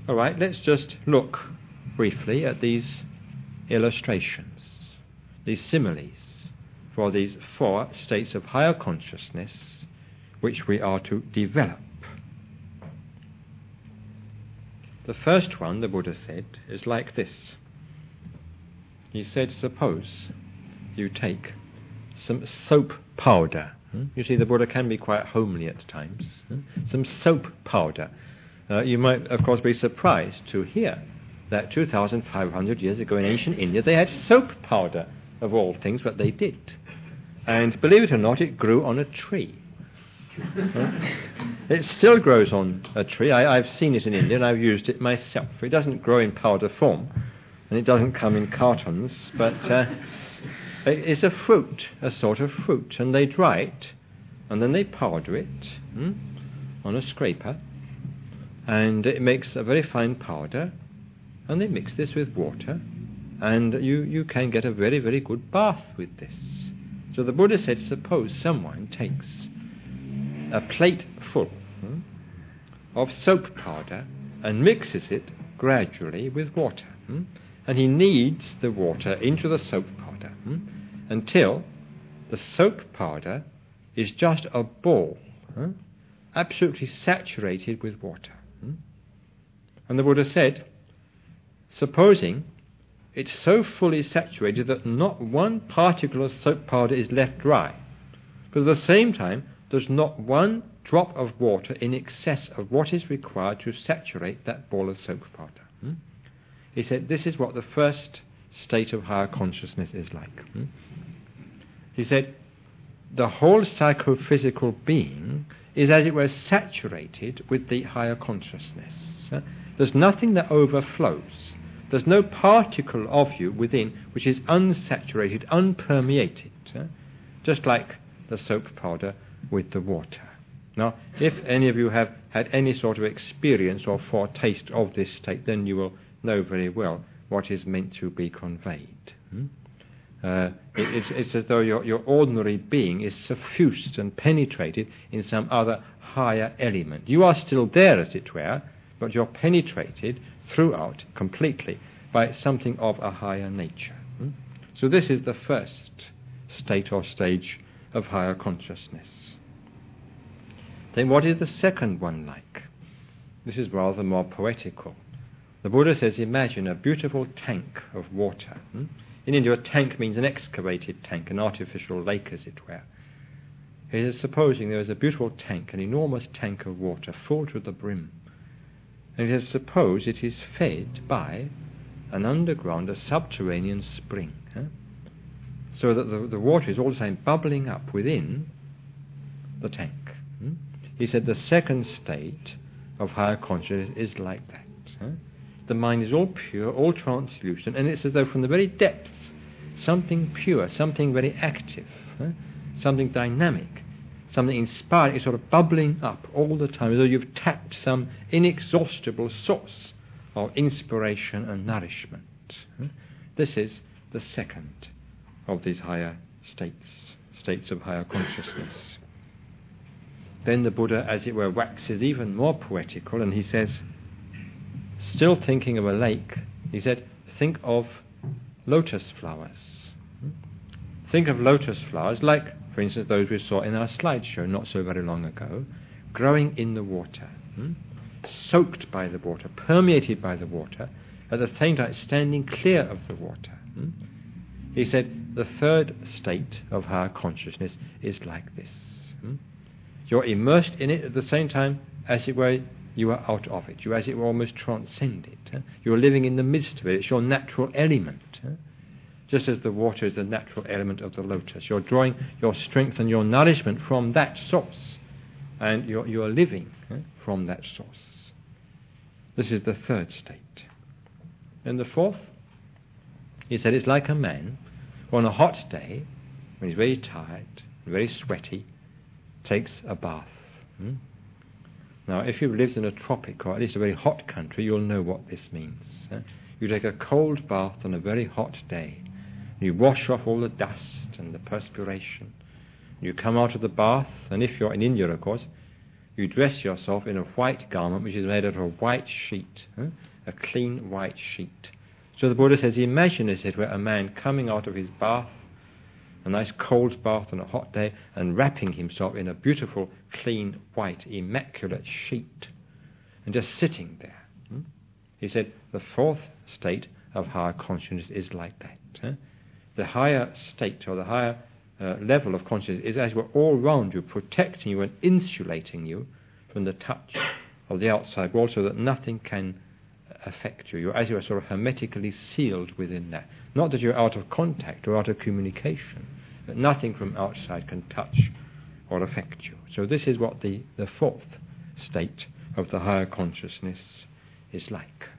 All right, let's just look briefly at these illustrations, these similes for these 4 states of higher consciousness which we are to develop. The first one, the Buddha said, is like this. He said, suppose you take some soap powder. You see, the Buddha can be quite homely at times. Some soap powder. You might, of course, be surprised to hear that 2,500 years ago in ancient India they had soap powder, of all things, but they did. And believe it or not, it grew on a tree. It still grows on a tree. I've seen it in India and I've used it myself. It doesn't grow in powder form and it doesn't come in cartons, but it's a fruit, a sort of fruit, and they dry it and then they powder it on a scraper, and it makes a very fine powder, and they mix this with water, and you can get a very, very good bath with this. So the Buddha said, suppose someone takes a plate full of soap powder and mixes it gradually with water, and he kneads the water into the soap powder until the soap powder is just a ball, absolutely saturated with water. And the Buddha said, supposing it's so fully saturated that not one particle of soap powder is left dry, but at the same time there's not one drop of water in excess of what is required to saturate that ball of soap powder. He said, this is what the first state of higher consciousness is like. He said, the whole psychophysical being is, as it were, saturated with the higher consciousness. There's nothing that overflows. There's no particle of you within which is unsaturated, unpermeated, just like the soap powder with the water. Now, if any of you have had any sort of experience or foretaste of this state, then you will know very well what is meant to be conveyed. It's as though your ordinary being is suffused and penetrated in some other higher element. You are still there, as it were, but you're penetrated throughout completely by something of a higher nature. So this is the first state or stage of higher consciousness. Then what is the second one like? This is rather more poetical. The Buddha says, imagine a beautiful tank of water. In India, a tank means an excavated tank, an artificial lake, as it were. It is supposing there is a beautiful tank, an enormous tank of water, full to the brim. And it is supposed it is fed by an underground, a subterranean spring, so that the water is all the time bubbling up within the tank. He said the second state of higher consciousness is like that. The mind is all pure, all translucent, and it's as though from the very depths something pure, something very active, something dynamic, something inspiring is sort of bubbling up all the time, as though you've tapped some inexhaustible source of inspiration and nourishment. This is the second of these higher states of higher consciousness. Then the Buddha, as it were, waxes even more poetical, and he says, still thinking of a lake, he said, think of lotus flowers. Think of lotus flowers like, for instance, those we saw in our slideshow not so very long ago, growing in the water, soaked by the water, permeated by the water, at the same time standing clear of the water. He said, the third state of higher consciousness is like this. You're immersed in it at the same time, as it were, you are out of it. You, as it were, almost transcend it. You're living in the midst of it. It's your natural element. Just as the water is the natural element of the lotus. You're drawing your strength and your nourishment from that source. And you're living from that source. This is the third state. And the fourth, he said, it's like a man who on a hot day, when he's very tired, very sweaty, takes a bath. Now, if you've lived in a tropic or at least a very hot country, you'll know what this means. You take a cold bath on a very hot day. You wash off all the dust and the perspiration. You come out of the bath, and if you're in India, of course, You dress yourself in a white garment which is made out of a white sheet, a clean white sheet. So the Buddha says, imagine, as it were, a man coming out of his bath, a nice cold bath on a hot day, and wrapping himself in a beautiful, clean, white, immaculate sheet, and just sitting there. He said, the fourth state of higher consciousness is like that. The higher state, or the higher level of consciousness, is as it were all round you, protecting you and insulating you from the touch of the outside world, so that nothing can affect you. You're as you are sort of hermetically sealed within that. Not that you're out of contact or out of communication, but nothing from outside can touch or affect you. So this is what the fourth state of the higher consciousness is like.